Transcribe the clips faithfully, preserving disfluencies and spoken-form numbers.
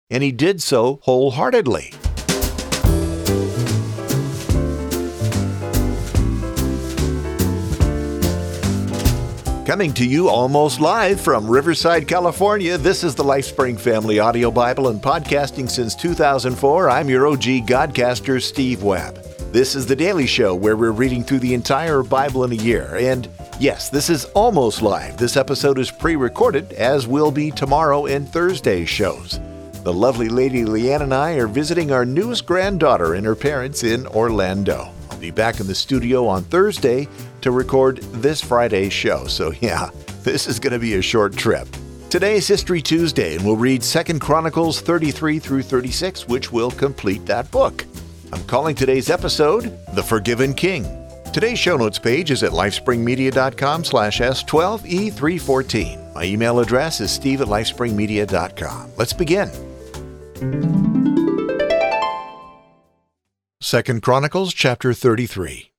and he did so wholeheartedly. Coming to you almost live from Riverside, California, this is the LifeSpring Family Audio Bible and podcasting since two thousand four. I'm your O G Godcaster, Steve Webb. This is the daily show where we're reading through the entire Bible in a year. And yes, this is almost live. This episode is pre-recorded, as will be tomorrow and Thursday's shows. The lovely lady Leanne and I are visiting our newest granddaughter and her parents in Orlando. I'll be back in the studio on Thursday to record this Friday's show. So yeah, this is going to be a short trip. Today is History Tuesday, and we'll read Second Chronicles thirty-three through thirty-six, which will complete that book. I'm calling today's episode, The Forgiven King. Today's show notes page is at lifespringmedia.com slash S12E314. My email address is steve at lifespringmedia dot com. Let's begin. Second Chronicles chapter thirty-three.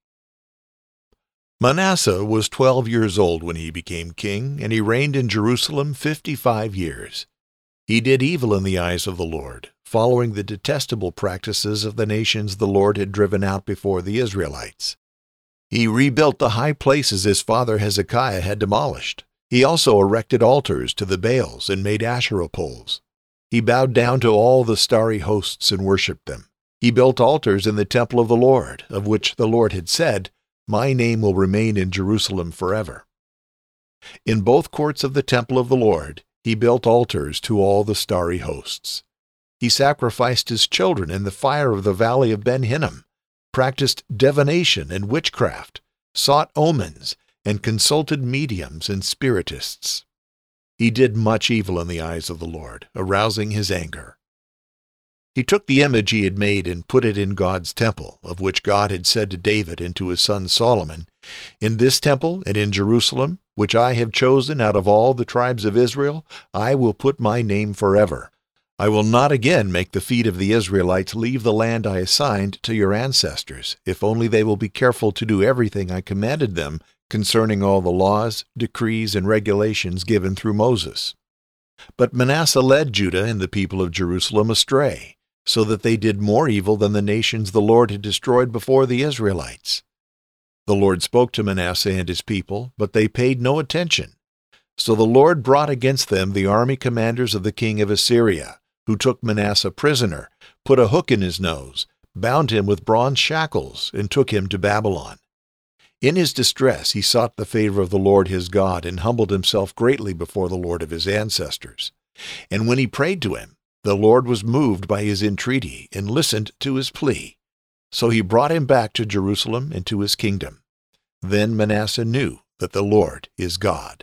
Manasseh was twelve years old when he became king, and he reigned in Jerusalem fifty-five years. He did evil in the eyes of the Lord, following the detestable practices of the nations the Lord had driven out before the Israelites. He rebuilt the high places his father Hezekiah had demolished. He also erected altars to the Baals and made Asherah poles. He bowed down to all the starry hosts and worshipped them. He built altars in the temple of the Lord, of which the Lord had said, "My name will remain in Jerusalem forever." In both courts of the temple of the Lord, he built altars to all the starry hosts. He sacrificed his children in the fire of the valley of Ben Hinnom, practiced divination and witchcraft, sought omens, and consulted mediums and spiritists. He did much evil in the eyes of the Lord, arousing his anger. He took the image he had made and put it in God's temple, of which God had said to David and to his son Solomon, "In this temple and in Jerusalem, which I have chosen out of all the tribes of Israel, I will put my name forever. I will not again make the feet of the Israelites leave the land I assigned to your ancestors, if only they will be careful to do everything I commanded them concerning all the laws, decrees, and regulations given through Moses." But Manasseh led Judah and the people of Jerusalem astray, so that they did more evil than the nations the Lord had destroyed before the Israelites. The Lord spoke to Manasseh and his people, but they paid no attention. So the Lord brought against them the army commanders of the king of Assyria, who took Manasseh prisoner, put a hook in his nose, bound him with bronze shackles, and took him to Babylon. In his distress he sought the favor of the Lord his God, and humbled himself greatly before the Lord of his ancestors. And when he prayed to him, the Lord was moved by his entreaty and listened to his plea. So he brought him back to Jerusalem and to his kingdom. Then Manasseh knew that the Lord is God.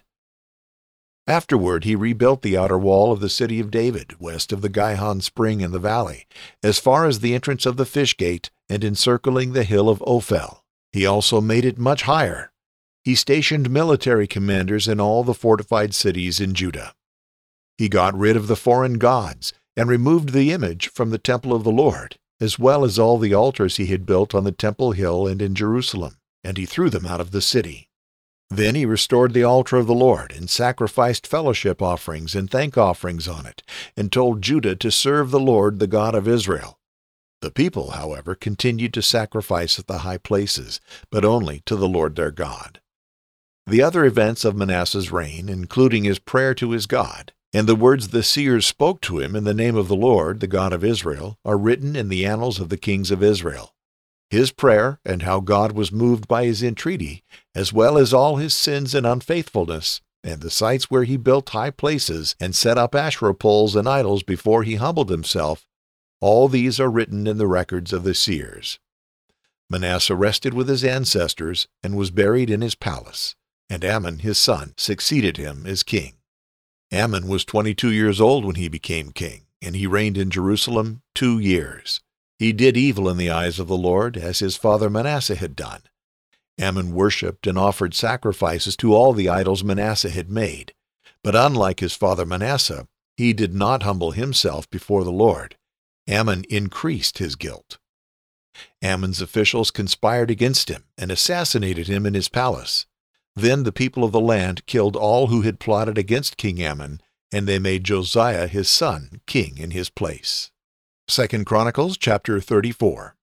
Afterward he rebuilt the outer wall of the city of David, west of the Gihon spring in the valley, as far as the entrance of the fish gate and encircling the hill of Ophel. He also made it much higher. He stationed military commanders in all the fortified cities in Judah. He got rid of the foreign gods and removed the image from the temple of the Lord, as well as all the altars he had built on the temple hill and in Jerusalem, and he threw them out of the city. Then he restored the altar of the Lord, and sacrificed fellowship offerings and thank offerings on it, and told Judah to serve the Lord, the God of Israel. The people, however, continued to sacrifice at the high places, but only to the Lord their God. The other events of Manasseh's reign, including his prayer to his God, and the words the seers spoke to him in the name of the Lord, the God of Israel, are written in the annals of the kings of Israel. His prayer, and how God was moved by his entreaty, as well as all his sins and unfaithfulness, and the sites where he built high places and set up Asherah poles and idols before he humbled himself, all these are written in the records of the seers. Manasseh rested with his ancestors and was buried in his palace, and Amon his son succeeded him as king. Amon was twenty-two years old when he became king, and he reigned in Jerusalem two years. He did evil in the eyes of the Lord, as his father Manasseh had done. Amon worshipped and offered sacrifices to all the idols Manasseh had made. But unlike his father Manasseh, he did not humble himself before the Lord. Amon increased his guilt. Ammon's officials conspired against him and assassinated him in his palace. Then the people of the land killed all who had plotted against King Ammon and they made Josiah his son king in his place. Second Chronicles chapter thirty-four.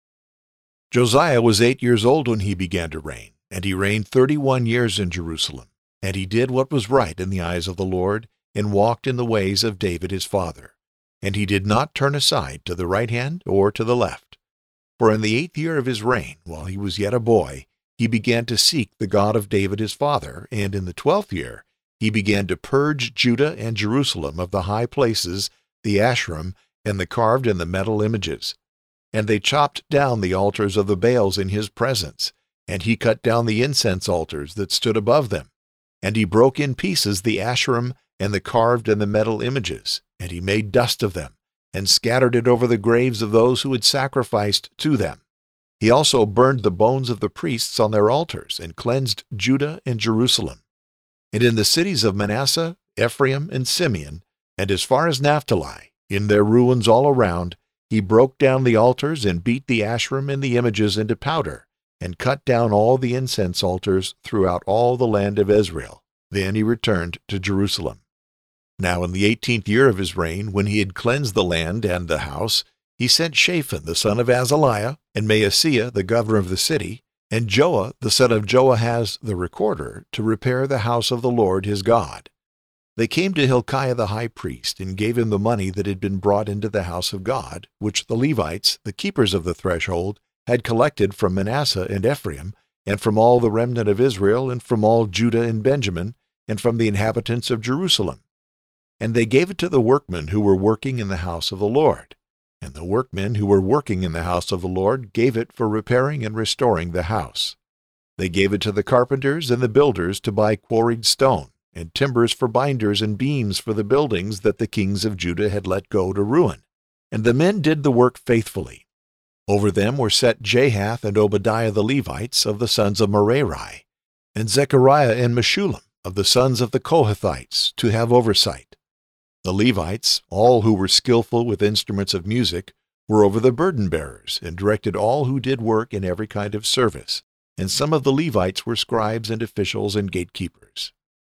Josiah was eight years old when he began to reign, and he reigned thirty-one years in Jerusalem. And he did what was right in the eyes of the Lord, and walked in the ways of David his father. And he did not turn aside to the right hand or to the left. For in the eighth year of his reign, while he was yet a boy, he began to seek the God of David his father, and in the twelfth year he began to purge Judah and Jerusalem of the high places, the Asherim, and the carved and the metal images. And they chopped down the altars of the Baals in his presence, and he cut down the incense altars that stood above them. And he broke in pieces the Asherim and the carved and the metal images, and he made dust of them, and scattered it over the graves of those who had sacrificed to them. He also burned the bones of the priests on their altars, and cleansed Judah and Jerusalem. And in the cities of Manasseh, Ephraim, and Simeon, and as far as Naphtali, in their ruins all around, he broke down the altars and beat the Asherim and the images into powder, and cut down all the incense altars throughout all the land of Israel. Then he returned to Jerusalem. Now in the eighteenth year of his reign, when he had cleansed the land and the house, he sent Shaphan the son of Azaliah, and Maaseiah the governor of the city, and Joah the son of Joahaz the recorder, to repair the house of the Lord his God. They came to Hilkiah the high priest, and gave him the money that had been brought into the house of God, which the Levites, the keepers of the threshold, had collected from Manasseh and Ephraim, and from all the remnant of Israel, and from all Judah and Benjamin, and from the inhabitants of Jerusalem. And they gave it to the workmen who were working in the house of the Lord. And the workmen who were working in the house of the Lord gave it for repairing and restoring the house. They gave it to the carpenters and the builders to buy quarried stone, and timbers for binders and beams for the buildings that the kings of Judah had let go to ruin. And the men did the work faithfully. Over them were set Jahath and Obadiah the Levites of the sons of Merari, and Zechariah and Meshullam of the sons of the Kohathites to have oversight. The Levites, all who were skillful with instruments of music, were over the burden-bearers, and directed all who did work in every kind of service, and some of the Levites were scribes and officials and gatekeepers.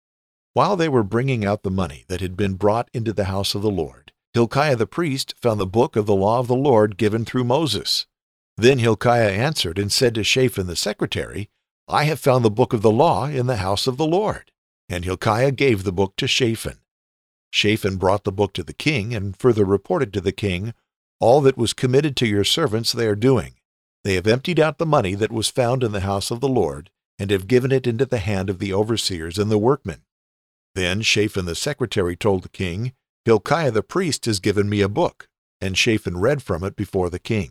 While they were bringing out the money that had been brought into the house of the Lord, Hilkiah the priest found the book of the law of the Lord given through Moses. Then Hilkiah answered and said to Shaphan the secretary, I have found the book of the law in the house of the Lord. And Hilkiah gave the book to Shaphan. Shaphan brought the book to the king, and further reported to the king, All that was committed to your servants they are doing. They have emptied out the money that was found in the house of the Lord, and have given it into the hand of the overseers and the workmen. Then Shaphan the secretary told the king, Hilkiah the priest has given me a book, and Shaphan read from it before the king.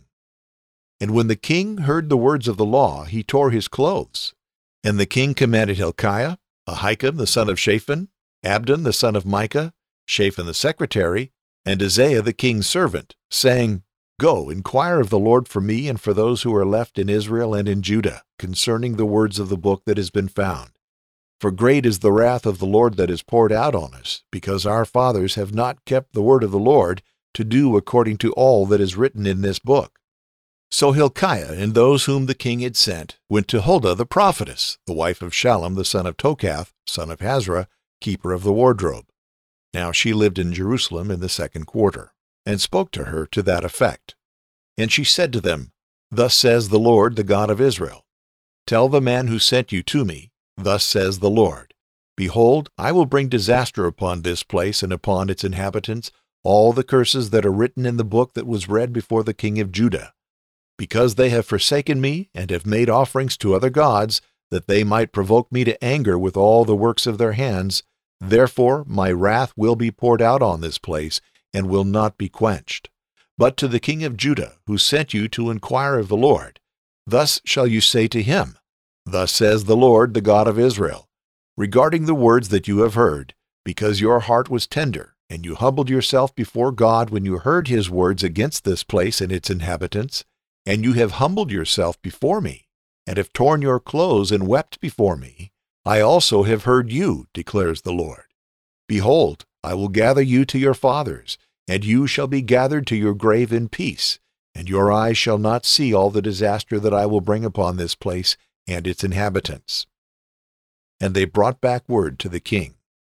And when the king heard the words of the law, he tore his clothes. And the king commanded Hilkiah, Ahikam the son of Shaphan, Abdon the son of Micah, Shaphan the secretary, and Isaiah the king's servant, saying, Go, inquire of the Lord for me and for those who are left in Israel and in Judah, concerning the words of the book that has been found. For great is the wrath of the Lord that is poured out on us, because our fathers have not kept the word of the Lord, to do according to all that is written in this book. So Hilkiah and those whom the king had sent went to Huldah the prophetess, the wife of Shallum the son of Tokath, son of Hazra, keeper of the wardrobe. Now she lived in Jerusalem in the second quarter, and spoke to her to that effect. And she said to them, Thus says the Lord, the God of Israel, Tell the man who sent you to me, Thus says the Lord, Behold, I will bring disaster upon this place and upon its inhabitants, all the curses that are written in the book that was read before the king of Judah, because they have forsaken me and have made offerings to other gods, that they might provoke me to anger with all the works of their hands. Therefore my wrath will be poured out on this place, and will not be quenched. But to the king of Judah, who sent you to inquire of the Lord, thus shall you say to him, Thus says the Lord, the God of Israel, regarding the words that you have heard, because your heart was tender, and you humbled yourself before God when you heard his words against this place and its inhabitants, and you have humbled yourself before me, and have torn your clothes and wept before me, I also have heard you, declares the Lord. Behold, I will gather you to your fathers, and you shall be gathered to your grave in peace, and your eyes shall not see all the disaster that I will bring upon this place and its inhabitants. And they brought back word to the king.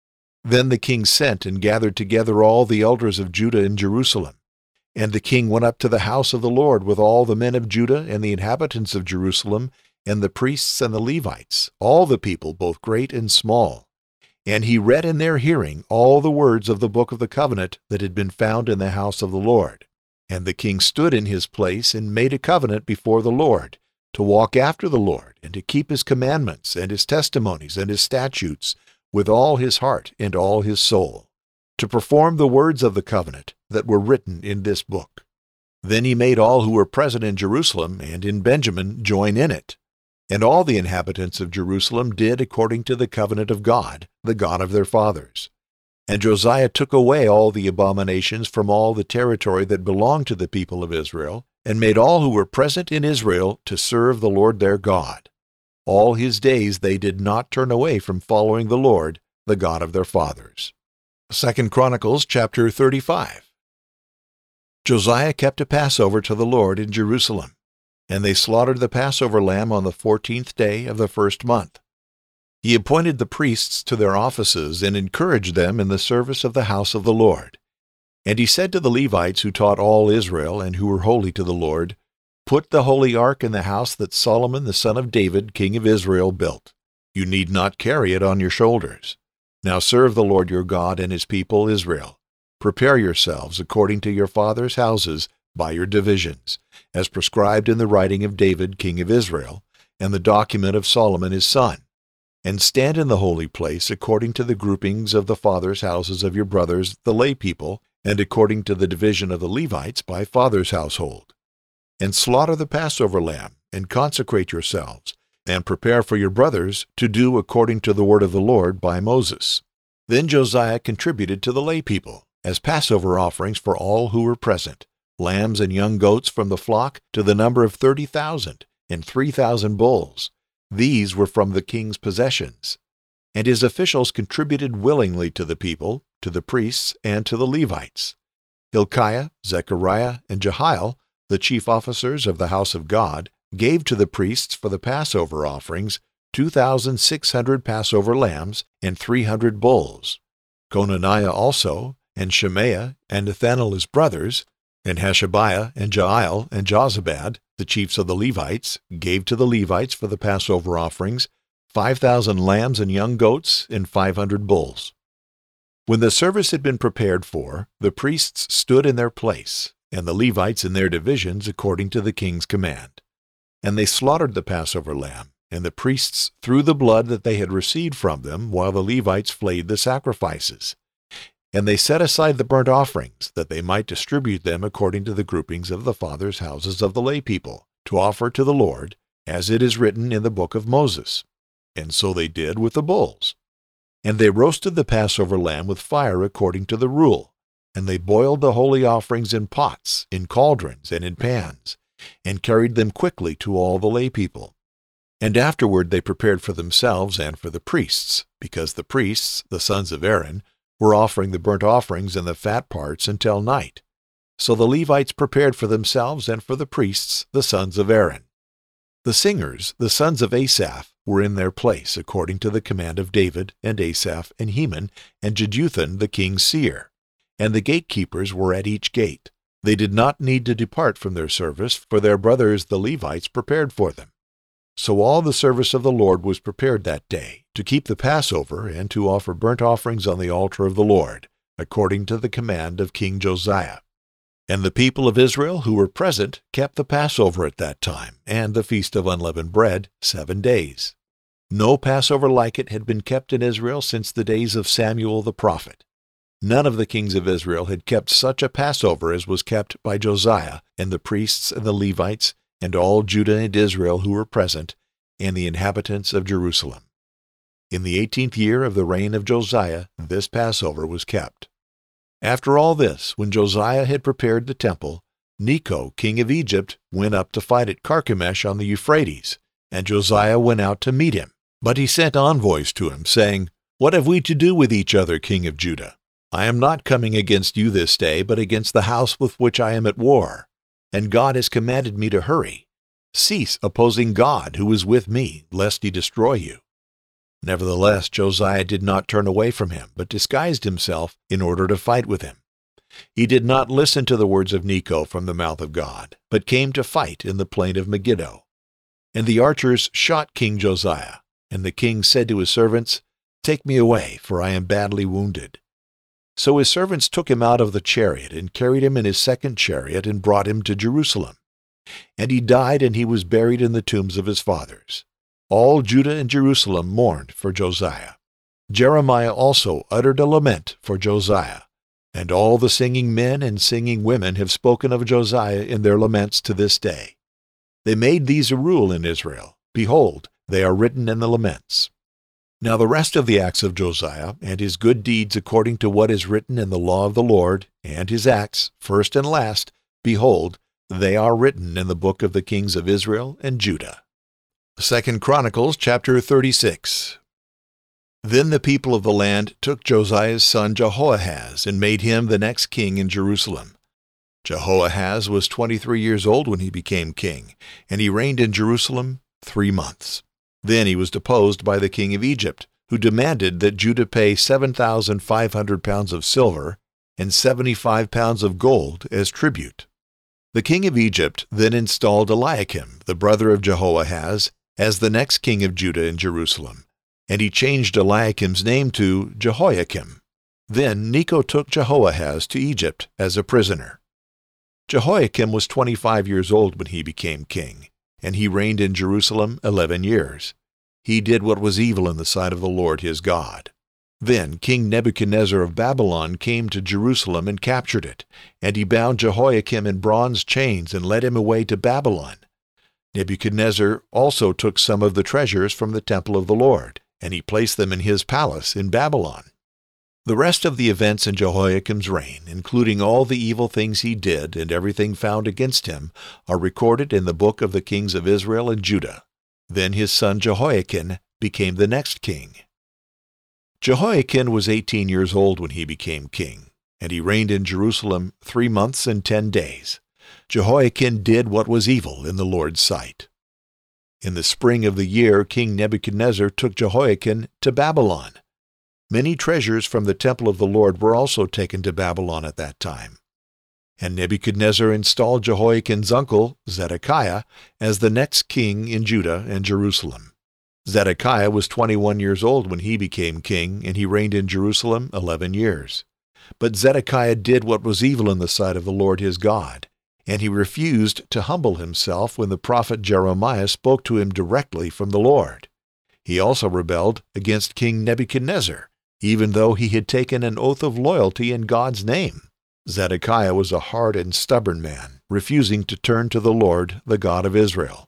Then the king sent and gathered together all the elders of Judah in Jerusalem. And the king went up to the house of the Lord with all the men of Judah and the inhabitants of Jerusalem, and the priests and the Levites, all the people, both great and small. And he read in their hearing all the words of the book of the covenant that had been found in the house of the Lord. And the king stood in his place and made a covenant before the Lord, to walk after the Lord, and to keep his commandments and his testimonies and his statutes with all his heart and all his soul, to perform the words of the covenant that were written in this book. Then he made all who were present in Jerusalem and in Benjamin join in it. And all the inhabitants of Jerusalem did according to the covenant of God, the God of their fathers. And Josiah took away all the abominations from all the territory that belonged to the people of Israel, and made all who were present in Israel to serve the Lord their God. All his days they did not turn away from following the Lord, the God of their fathers. Second Chronicles chapter thirty-five. Josiah kept a Passover to the Lord in Jerusalem, and they slaughtered the Passover lamb on the fourteenth day of the first month. He appointed the priests to their offices and encouraged them in the service of the house of the Lord. And he said to the Levites who taught all Israel and who were holy to the Lord, "Put the holy ark in the house that Solomon the son of David, king of Israel, built. You need not carry it on your shoulders. Now serve the Lord your God and his people Israel. Prepare yourselves according to your fathers' houses by your divisions, as prescribed in the writing of David, king of Israel, and the document of Solomon his son. And stand in the holy place according to the groupings of the fathers' houses of your brothers, the lay people, and according to the division of the Levites by father's household. And slaughter the Passover lamb, and consecrate yourselves, and prepare for your brothers to do according to the word of the Lord by Moses." Then Josiah contributed to the lay people, as Passover offerings for all who were present, lambs and young goats from the flock to the number of thirty thousand, and three thousand bulls. These were from the king's possessions. And his officials contributed willingly to the people, to the priests, and to the Levites. Hilkiah, Zechariah, and Jehiel, the chief officers of the house of God, gave to the priests for the Passover offerings two thousand six hundred Passover lambs and three hundred bulls. Conaniah also, and Shemaiah, and Nethanel his brothers, and Hashabiah, and Jael, and Jozabad, the chiefs of the Levites, gave to the Levites for the Passover offerings five thousand lambs and young goats and five hundred bulls. When the service had been prepared for, the priests stood in their place, and the Levites in their divisions according to the king's command. And they slaughtered the Passover lamb, and the priests threw the blood that they had received from them, while the Levites flayed the sacrifices. And they set aside the burnt offerings, that they might distribute them according to the groupings of the fathers' houses of the lay people, to offer to the Lord, as it is written in the book of Moses. And so they did with the bulls. And they roasted the Passover lamb with fire according to the rule, and they boiled the holy offerings in pots, in cauldrons, and in pans, and carried them quickly to all the lay people. And afterward they prepared for themselves and for the priests, because the priests, the sons of Aaron, were offering the burnt offerings and the fat parts until night. So the Levites prepared for themselves and for the priests, the sons of Aaron. The singers, the sons of Asaph, were in their place according to the command of David and Asaph and Heman and Jeduthun the king's seer. And the gatekeepers were at each gate. They did not need to depart from their service, for their brothers the Levites prepared for them. So all the service of the Lord was prepared that day, to keep the Passover and to offer burnt offerings on the altar of the Lord, according to the command of King Josiah. And the people of Israel who were present kept the Passover at that time, and the Feast of Unleavened Bread, seven days. No Passover like it had been kept in Israel since the days of Samuel the prophet. None of the kings of Israel had kept such a Passover as was kept by Josiah, and the priests and the Levites, and all Judah and Israel who were present, and the inhabitants of Jerusalem. In the eighteenth year of the reign of Josiah, this Passover was kept. After all this, when Josiah had prepared the temple, Necho, king of Egypt, went up to fight at Carchemish on the Euphrates, and Josiah went out to meet him. But he sent envoys to him, saying, "What have we to do with each other, king of Judah? I am not coming against you this day, but against the house with which I am at war. And God has commanded me to hurry. Cease opposing God, who is with me, lest he destroy you." Nevertheless, Josiah did not turn away from him, but disguised himself in order to fight with him. He did not listen to the words of Necho from the mouth of God, but came to fight in the plain of Megiddo. And the archers shot King Josiah, and the king said to his servants, "Take me away, for I am badly wounded." So his servants took him out of the chariot, and carried him in his second chariot, and brought him to Jerusalem. And he died, and he was buried in the tombs of his fathers. All Judah and Jerusalem mourned for Josiah. Jeremiah also uttered a lament for Josiah, and all the singing men and singing women have spoken of Josiah in their laments to this day. They made these a rule in Israel. Behold, they are written in the laments. Now the rest of the acts of Josiah, and his good deeds according to what is written in the law of the Lord, and his acts, first and last, behold, they are written in the book of the kings of Israel and Judah. Second Chronicles chapter thirty-six. Then the people of the land took Josiah's son Jehoahaz, and made him the next king in Jerusalem. Jehoahaz was twenty-three years old when he became king, and he reigned in Jerusalem three months. Then he was deposed by the king of Egypt, who demanded that Judah pay seven thousand five hundred pounds of silver and seventy-five pounds of gold as tribute. The king of Egypt then installed Eliakim, the brother of Jehoahaz, as the next king of Judah in Jerusalem, and he changed Eliakim's name to Jehoiakim. Then Necho took Jehoahaz to Egypt as a prisoner. Jehoiakim was twenty-five years old when he became king, and he reigned in Jerusalem eleven years. He did what was evil in the sight of the Lord his God. Then King Nebuchadnezzar of Babylon came to Jerusalem and captured it, and he bound Jehoiakim in bronze chains and led him away to Babylon. Nebuchadnezzar also took some of the treasures from the temple of the Lord, and he placed them in his palace in Babylon. The rest of the events in Jehoiakim's reign, including all the evil things he did and everything found against him, are recorded in the book of the kings of Israel and Judah. Then his son Jehoiakim became the next king. Jehoiakim was eighteen years old when he became king, and he reigned in Jerusalem three months and ten days. Jehoiakim did what was evil in the Lord's sight. In the spring of the year, King Nebuchadnezzar took Jehoiakim to Babylon. Many treasures from the temple of the Lord were also taken to Babylon at that time. And Nebuchadnezzar installed Jehoiakim's uncle, Zedekiah, as the next king in Judah and Jerusalem. Zedekiah was twenty-one years old when he became king, and he reigned in Jerusalem eleven years. But Zedekiah did what was evil in the sight of the Lord his God, and he refused to humble himself when the prophet Jeremiah spoke to him directly from the Lord. He also rebelled against King Nebuchadnezzar, even though he had taken an oath of loyalty in God's name. Zedekiah was a hard and stubborn man, refusing to turn to the Lord, the God of Israel.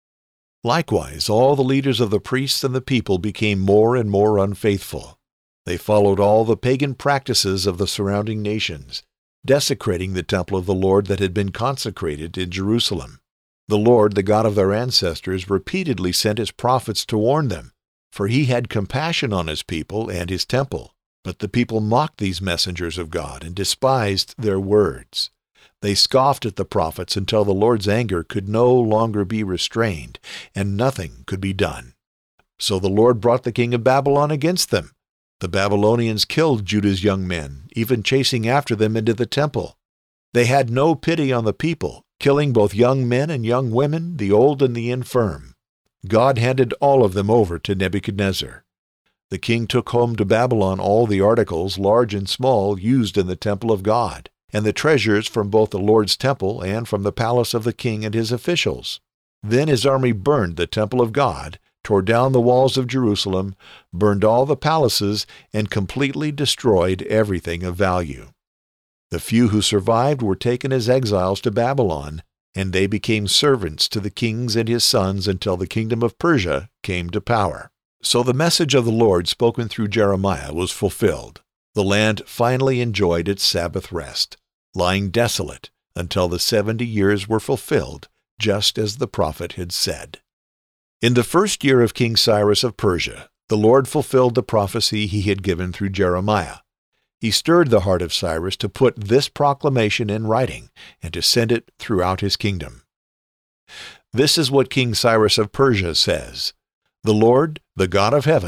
Likewise, all the leaders of the priests and the people became more and more unfaithful. They followed all the pagan practices of the surrounding nations, desecrating the temple of the Lord that had been consecrated in Jerusalem. The Lord, the God of their ancestors, repeatedly sent his prophets to warn them, for he had compassion on his people and his temple. But the people mocked these messengers of God and despised their words. They scoffed at the prophets until the Lord's anger could no longer be restrained, and nothing could be done. So the Lord brought the king of Babylon against them. The Babylonians killed Judah's young men, even chasing after them into the temple. They had no pity on the people, killing both young men and young women, the old and the infirm. God handed all of them over to Nebuchadnezzar. The king took home to Babylon all the articles, large and small, used in the temple of God, and the treasures from both the Lord's temple and from the palace of the king and his officials. Then his army burned the temple of God, tore down the walls of Jerusalem, burned all the palaces, and completely destroyed everything of value. The few who survived were taken as exiles to Babylon, and they became servants to the kings and his sons until the kingdom of Persia came to power. So the message of the Lord spoken through Jeremiah was fulfilled. The land finally enjoyed its Sabbath rest, lying desolate until the seventy years were fulfilled, just as the prophet had said. In the first year of King Cyrus of Persia, the Lord fulfilled the prophecy he had given through Jeremiah. He stirred the heart of Cyrus to put this proclamation in writing and to send it throughout his kingdom. This is what King Cyrus of Persia says: "The Lord, the God of heaven,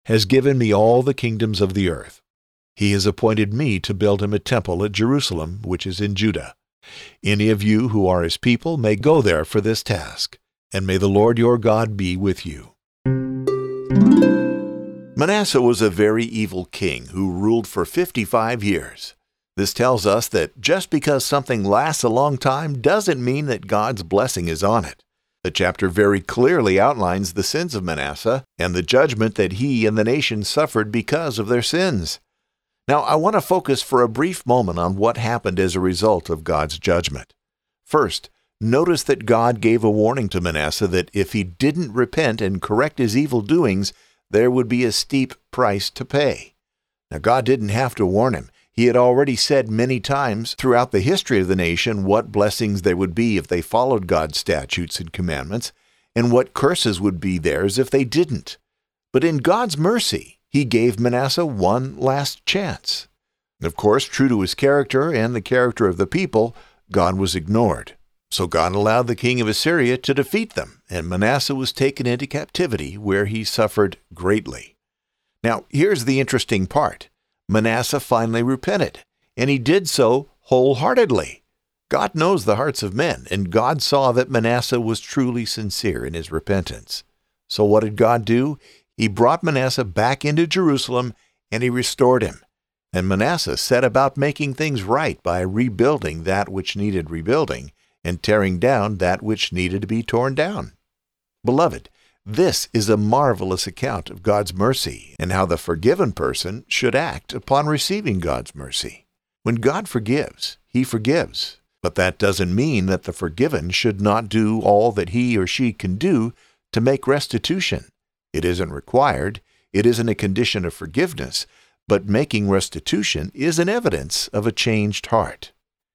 has given me all the kingdoms of the earth. He has appointed me to build him a temple at Jerusalem, which is in Judah. Any of you who are his people may go there for this task, and may the Lord your God be with you." Manasseh was a very evil king who ruled for fifty-five years. This tells us that just because something lasts a long time doesn't mean that God's blessing is on it. The chapter very clearly outlines the sins of Manasseh and the judgment that he and the nation suffered because of their sins. Now, I want to focus for a brief moment on what happened as a result of God's judgment. First, notice that God gave a warning to Manasseh that if he didn't repent and correct his evil doings, there would be a steep price to pay. Now, God didn't have to warn him. He had already said many times throughout the history of the nation what blessings there would be if they followed God's statutes and commandments, and what curses would be theirs if they didn't. But in God's mercy, he gave Manasseh one last chance. Of course, true to his character and the character of the people, God was ignored. So God allowed the king of Assyria to defeat them, and Manasseh was taken into captivity, where he suffered greatly. Now, here's the interesting part. Manasseh finally repented, and he did so wholeheartedly. God knows the hearts of men, and God saw that Manasseh was truly sincere in his repentance. So what did God do? He brought Manasseh back into Jerusalem, and he restored him. And Manasseh set about making things right by rebuilding that which needed rebuilding, and tearing down that which needed to be torn down. Beloved, this is a marvelous account of God's mercy and how the forgiven person should act upon receiving God's mercy. When God forgives, he forgives. But that doesn't mean that the forgiven should not do all that he or she can do to make restitution. It isn't required, it isn't a condition of forgiveness, but making restitution is an evidence of a changed heart.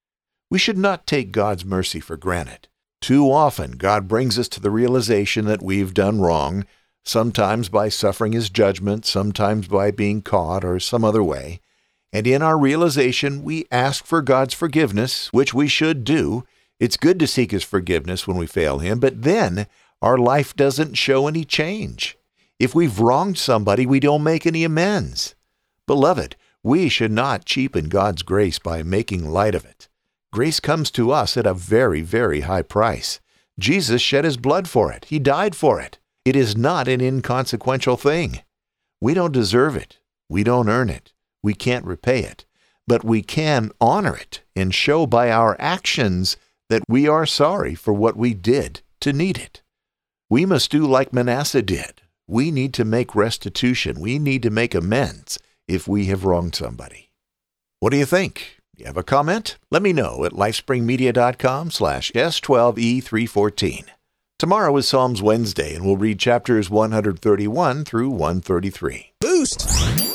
We should not take God's mercy for granted. Too often, God brings us to the realization that we've done wrong, sometimes by suffering his judgment, sometimes by being caught or some other way. And in our realization, we ask for God's forgiveness, which we should do. It's good to seek his forgiveness when we fail him, but then our life doesn't show any change. If we've wronged somebody, we don't make any amends. Beloved, we should not cheapen God's grace by making light of it. Grace comes to us at a very, very high price. Jesus shed his blood for it. He died for it. It is not an inconsequential thing. We don't deserve it. We don't earn it. We can't repay it. But we can honor it and show by our actions that we are sorry for what we did to need it. We must do like Manasseh did. We need to make restitution. We need to make amends if we have wronged somebody. What do you think? You have a comment? Let me know at lifespringmedia.com slash S12E314. Tomorrow is Psalms Wednesday, and we'll read chapters one thirty-one through one thirty-three. Boost!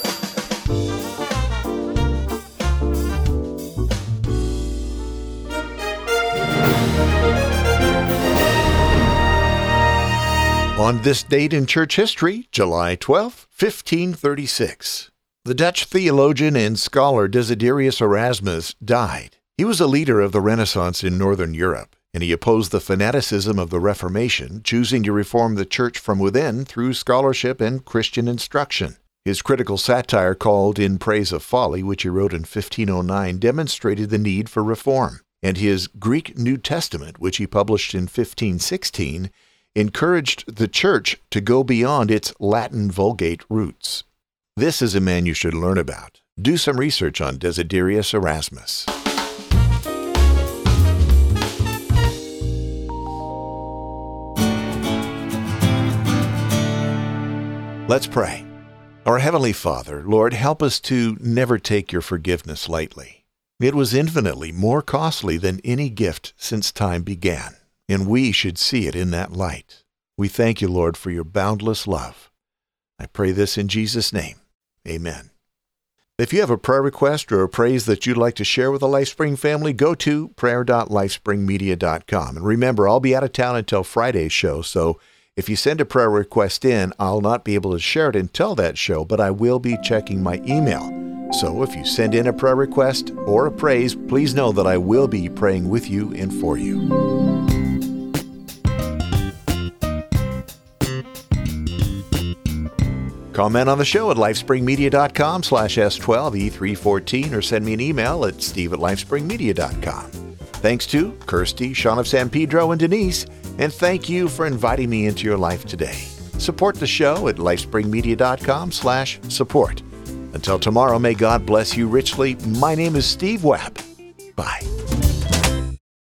On this date in church history, July twelfth, fifteen thirty-six. The Dutch theologian and scholar Desiderius Erasmus died. He was a leader of the Renaissance in Northern Europe, and he opposed the fanaticism of the Reformation, choosing to reform the church from within through scholarship and Christian instruction. His critical satire called In Praise of Folly, which he wrote in fifteen oh nine, demonstrated the need for reform, and his Greek New Testament, which he published in fifteen sixteen, encouraged the church to go beyond its Latin Vulgate roots. This is a man you should learn about. Do some research on Desiderius Erasmus. Let's pray. Our Heavenly Father, Lord, help us to never take your forgiveness lightly. It was infinitely more costly than any gift since time began, and we should see it in that light. We thank you, Lord, for your boundless love. I pray this in Jesus' name. Amen. If you have a prayer request or a praise that you'd like to share with the LifeSpring family, go to prayer dot lifespring media dot com. And remember, I'll be out of town until Friday's show, so if you send a prayer request in, I'll not be able to share it until that show, but I will be checking my email. So if you send in a prayer request or a praise, please know that I will be praying with you and for you. Comment on the show at lifespringmedia.com slash S12E314 or send me an email at steve at lifespringmedia dot com. Thanks to Kirsty, Sean of San Pedro, and Denise, and thank you for inviting me into your life today. Support the show at lifespringmedia.com slash support. Until tomorrow, may God bless you richly. My name is Steve Webb. Bye.